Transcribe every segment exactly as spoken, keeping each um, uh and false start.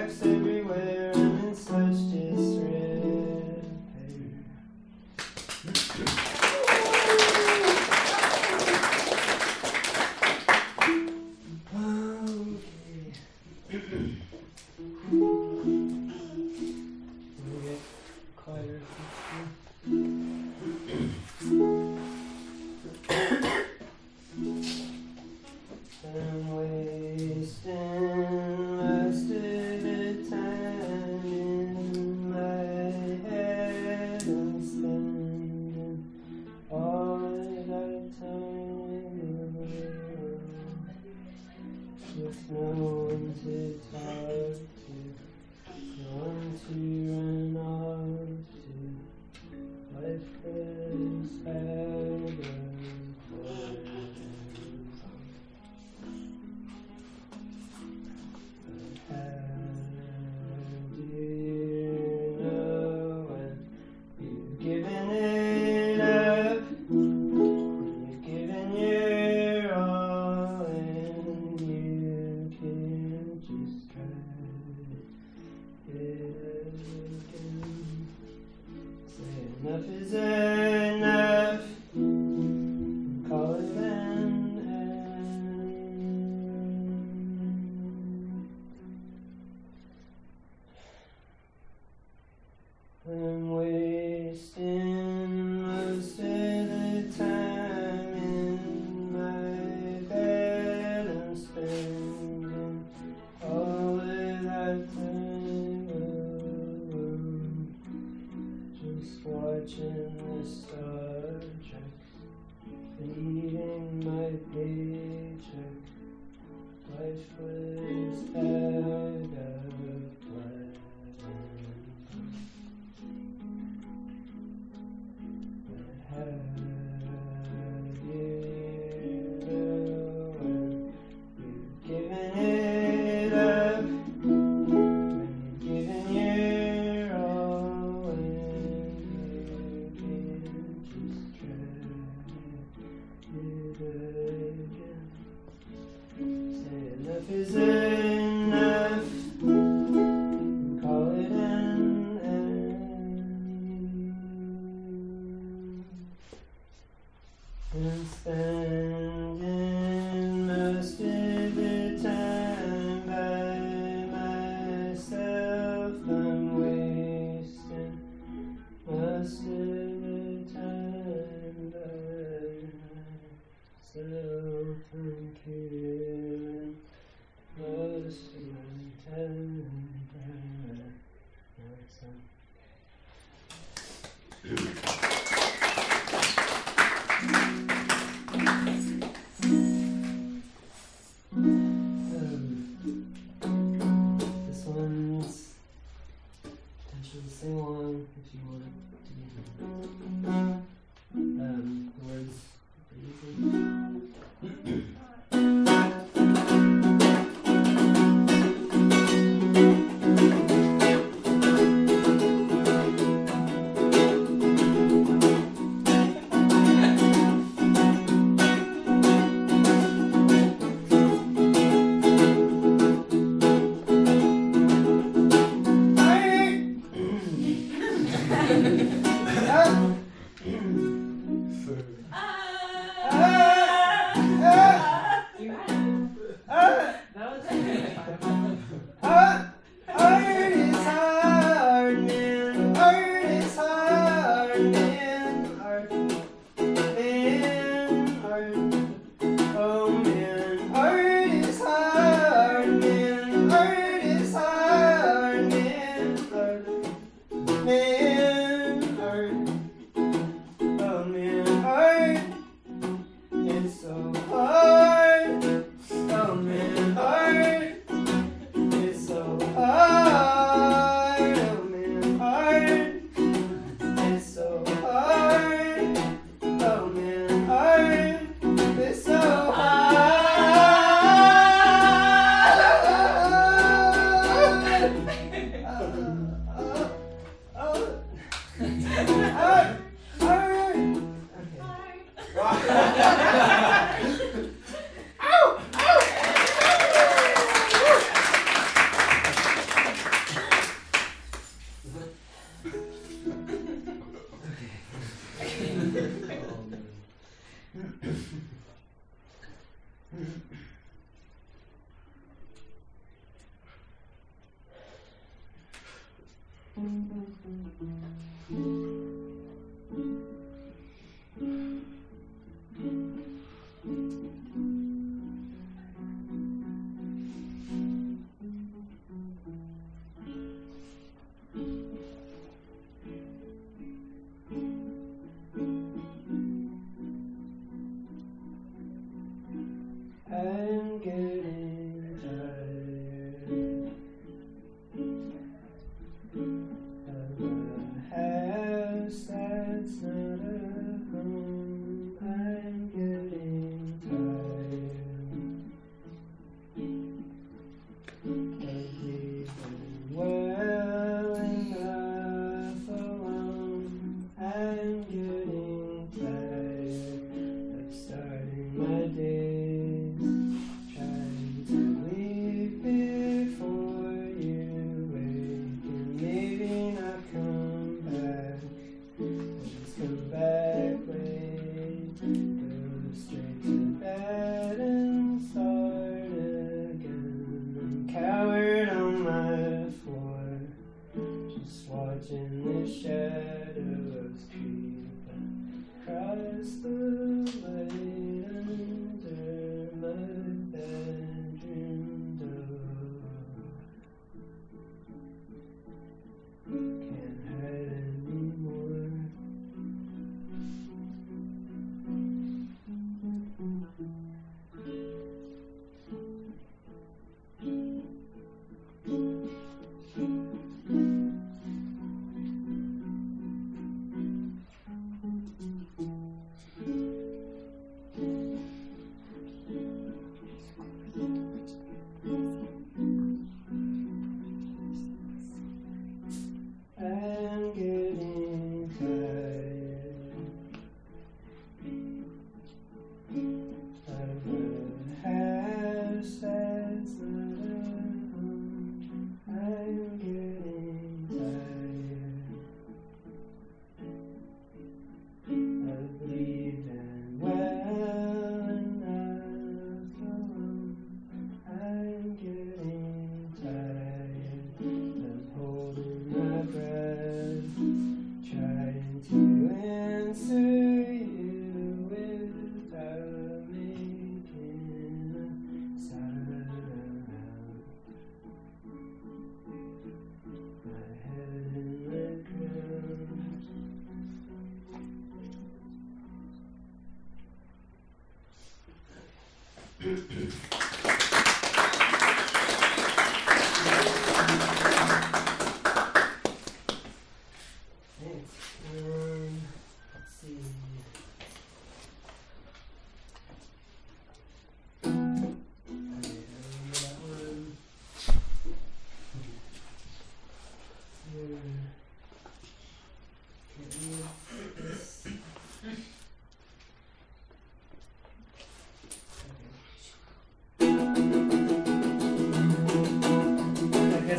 cracks everywhere. I'm in such disrepair. Okay. We'll get quieter. I'm wasting most of the time in my head. I'm spending all of that time alone with no one to talk to, no one to run off to. Lifeless bag of clothes. How do you know when you've given it up? You've given your all and you can't just try it again. Say enough is enough. Call it an end. I'm wasting most of the time in my bed. I'm spending all of that time alone, just watching the Star Trek, eating my paycheck, lifeless bag of plastic. How do you know when you've given it up? When you've given your all and you can't just try it again. Say enough is enough. Call it an end. And spending most of the time by myself. I'm wasting most of the time by myself. I'm killing most of my time by myself. Um, this one's potentially sing along if you want it to be. Um, the words are easy.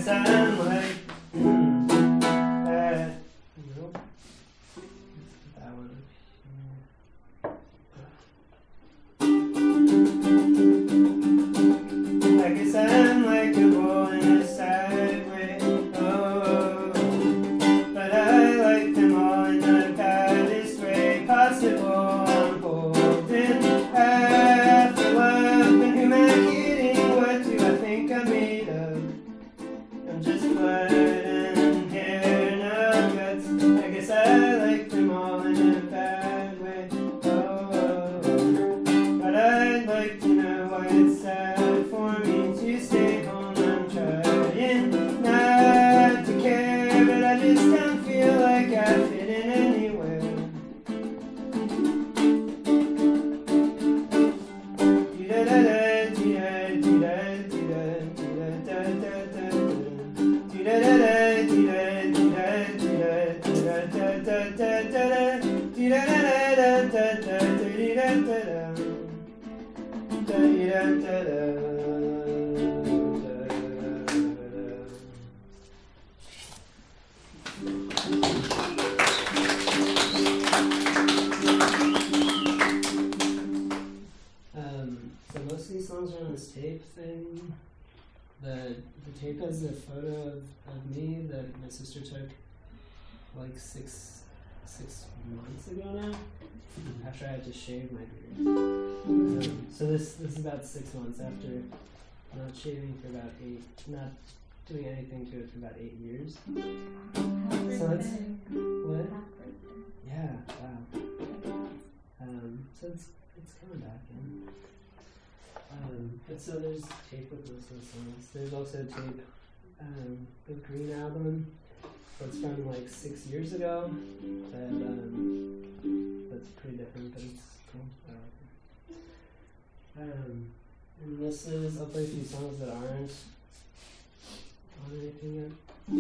guess I'm like, mm, uh, nope. That one up here. I guess I'm like a bull in a sad way. Oh, but I like them all in the baddest way possible. I'm holding after love, and who am I kidding? What do I think I'm made of? I'm just blood and hair and no guts. I guess I like them all in a bad way. Oh, but I'd like to know why it's sad for me to stay home. I'm trying not to care, but I just don't feel like I fit in anywhere. Um, so most of these songs are on this tape thing. The the tape has a photo of, of me that my sister took like six six months ago now, after I had to shave my beard. Um, so this this is about six months after not shaving for about eight, not doing anything to it for about eight years. So it's what? Yeah, wow. Um, so it's it's coming back in. Um, but so there's tape with most of the songs. There's also tape, um, the Green album. That's from like six years ago. That um, that's pretty different, but it's cool. I like it. Um, and this is I'll play a few songs that aren't on anything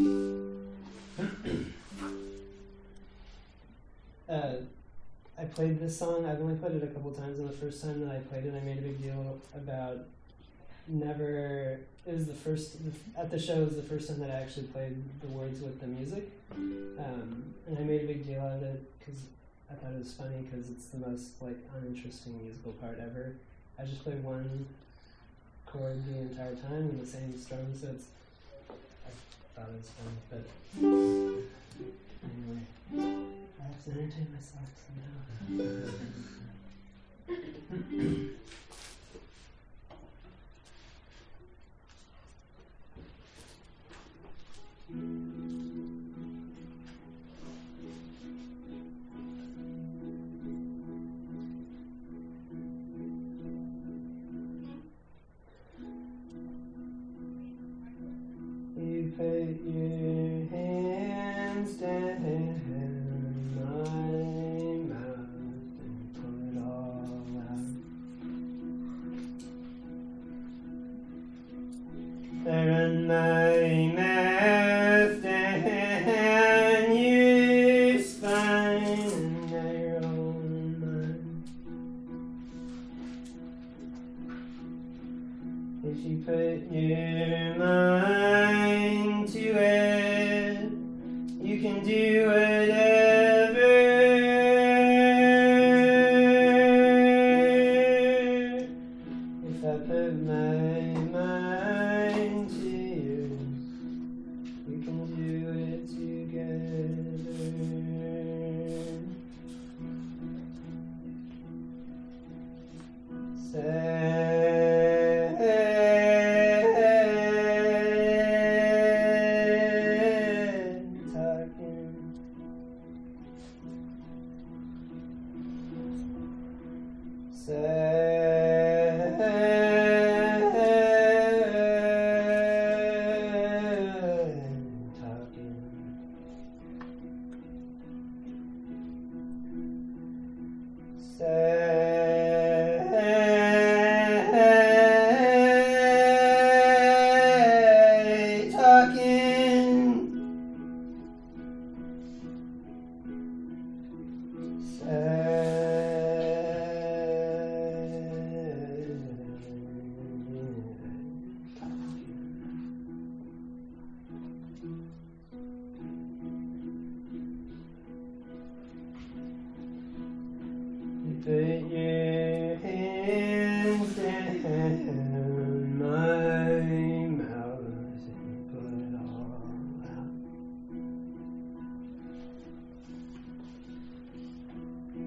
yet. uh, I played this song. I've only played it a couple times, and the first time that I played it, I made a big deal about never. It was the first at the show. It was the first time that I actually played the words with the music, um, and I made a big deal out of it because I thought it was funny because it's the most like uninteresting musical part ever. I just play one chord the entire time and the same strum, so it's. I thought it was fun, but anyway. I have to entertain myself somehow. You put your hands down my mouth and pull it all out. I run my mouth down your spine and I roll mine. If you put your mind to it, you can do whatever. If I put my mind to yours, we can do it together. Say talking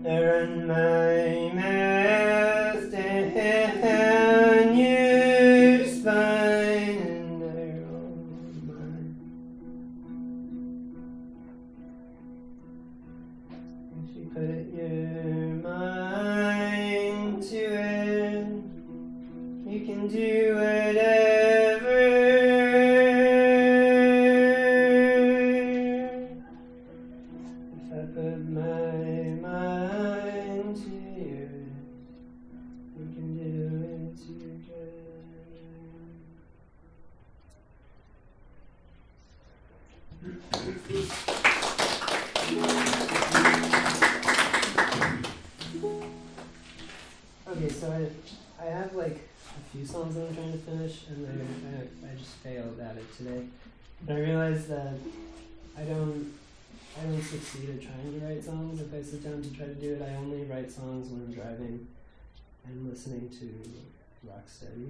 I run my mouth down your spine and I roll mine. If you put your mind to it, you can do whatever. If I put my mind to it, we can do it together. Okay, so I, I have like a few songs that I'm trying to finish, and I, I, I just failed at it today. But I realized that I don't I don't succeed at trying to write songs if I sit down to try to do it. I only write songs when I'm driving and listening to Rocksteady.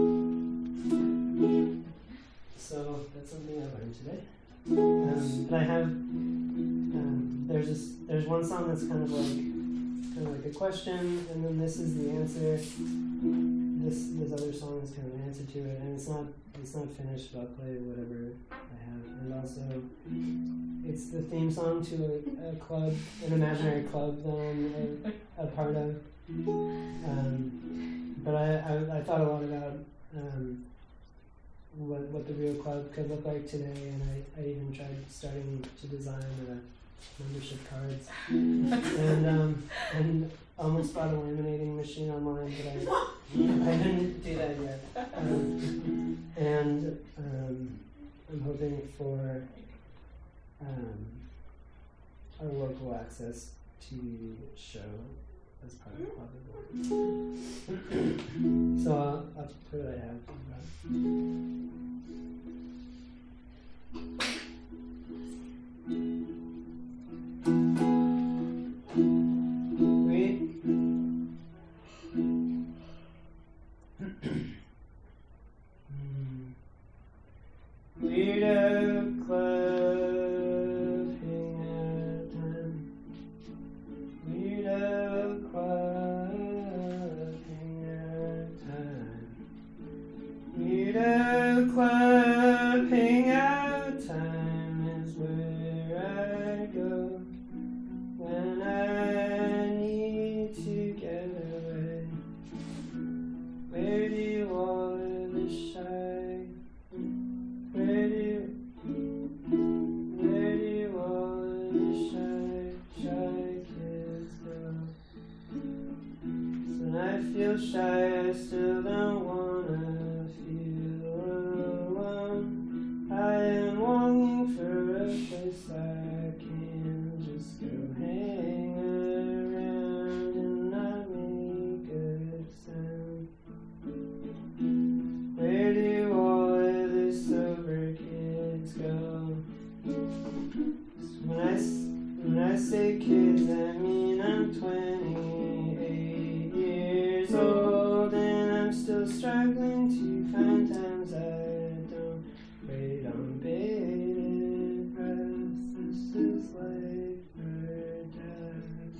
So that's something I learned today. Um, but I have um, there's this, there's one song that's kind of like kind of like a question, and then this is the answer. This this other song is kind of an answer to it, and it's not it's not finished, but I'll play whatever I have. And also, it's the theme song to a, a club, an imaginary club that I'm a, a part of. Um, but I, I I thought a lot about um, what what the real club could look like today, and I, I even tried starting to design uh, membership cards, and um, and almost bought a laminating machine online, but I I didn't do that yet. Um, and um, I'm hoping for um, our local access T V show as part of the club as well. So I'll, I'll put what I have. Wait. Weirdo club hangout time. Weirdo club hangout time. Weirdo club hangout time is where I go when I need to get away. Where do you all live shy? Where do you, where do you all the shy, shy kids go? So when I feel shy, I still don't wanna feel alone. I am longing for a place I can just go hang around and not make good sound. Where do all the sober kids go? When I, when I say kids, I mean I'm twenty-eight years old, and I'm still struggling to find times I don't wait on bated breath. This is life or death.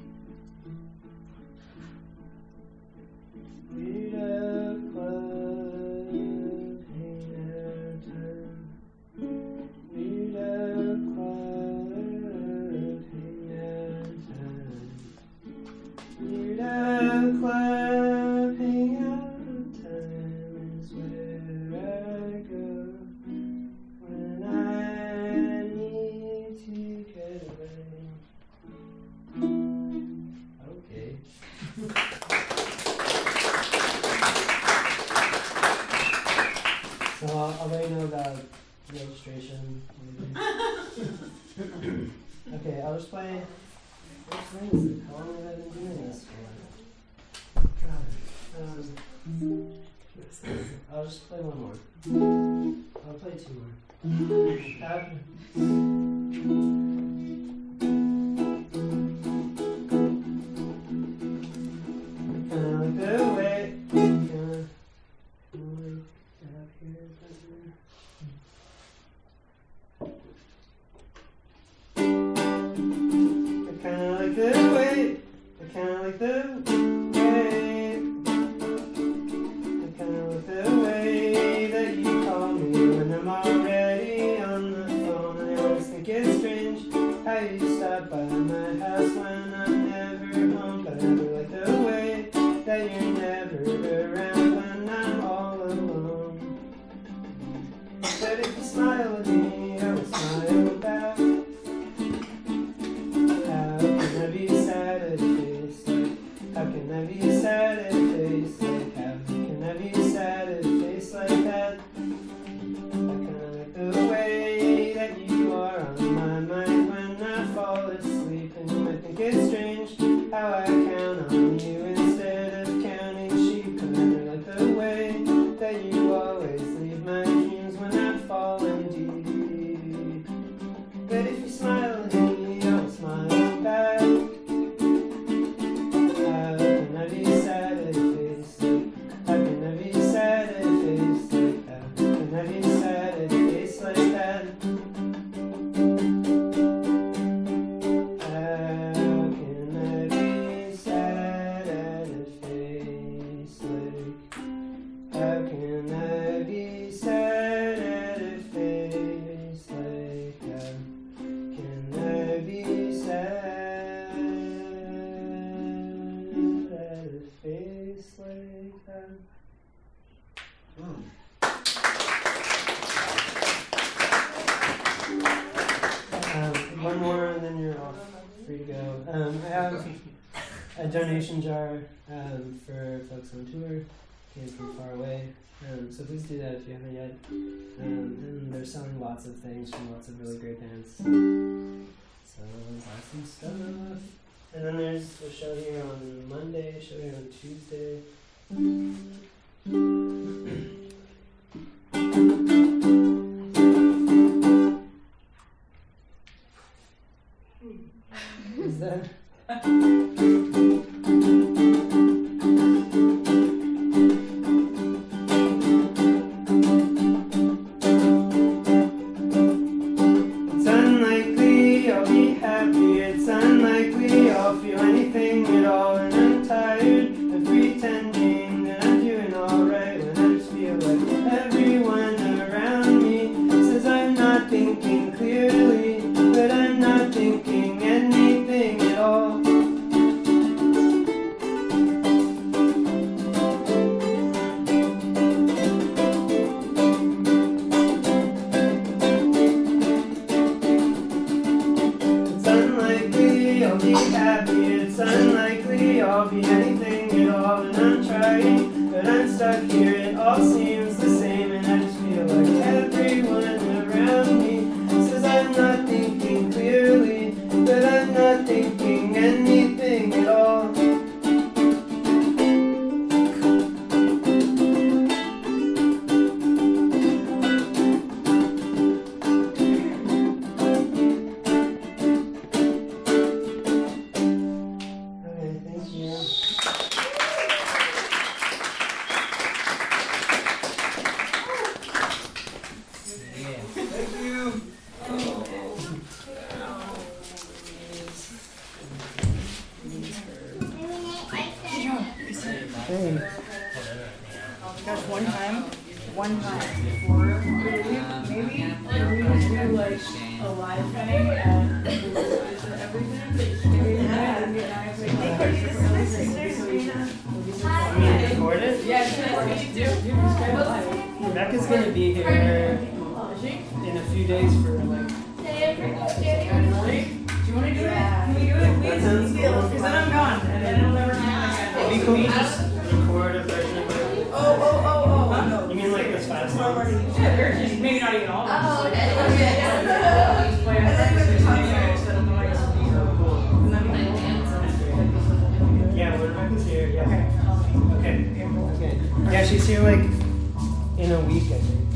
Weirdo club hangout time. Weirdo club hangout time. Weirdo club hangout time is where I go when I need to get away. Okay. So I'll, I'll let you know about registration. Okay, I'll just play. What is it? How long have I been doing this for? God. Um, I'll just play one more. I'll play two more. That, kinda like the way. Kinda, kinda like get up here. I kinda like the way But if you smile at me, I will smile back. How can I be sad at a face like? How can I be sad at a face like? How can I be sad at a face like that? How can I like the way that you are on my mind when I fall asleep? And you might think it's strange how I count on you instead of counting sheep. And I like the way that you always leave my dreams when I've fallen deep. But if you smile at me, I'll smile back. How can I be sad at a face like? How can I be sad at a face like? How can I be sad at a face like that? How can I be sad at a face like? How can I be sad at a face like? How can I be sad at a face like that? Um, one more and then you're off, free to go. Um, I have a donation jar um, for folks on tour, came from far away. Um, so please do that if you haven't yet. Um, and they're selling lots of things from lots of really great bands. So buy some stuff. And then there's a show here on Monday, a show here on Tuesday. Is that? It's unlikely I'll be happy. It's unlikely I'll feel anything at all. And I'm tired of pretending that I'm doing alright when I just feel like everyone around me says I'm not thinking clearly, but I'm not thinking anything at all. It's unlikely I'll be happy. It's unlikely I'll be anything at all. And I'm trying, but I'm stuck here. It all seems the same, and I just feel like everyone around me says I'm not thinking clearly, but I'm not thinking anything at all. Okay, thank you. Thank you. Hey. Gosh, one time, one time before we leave, maybe we would do like a live thing and everything. Maybe and get nice. I'm gonna record it. Yes, do. Rebecca's gonna be here in a few days for like. Do you want to do it? Can we do it? That Please, sounds cool. because then I'm gone and then it'll never happen It'd be again. cool to just record a version of it. Oh, oh, oh, oh. Huh? You mean like this fast song? Yeah, versions. Maybe not even all of them. Oh, Just okay. like- Okay. Just play on purpose, maybe instead of the mics. Oh, cool. And then we can- Yeah, when Rebecca's here, yeah. Okay. Okay. Okay. Yeah, she's here like in a week, I think.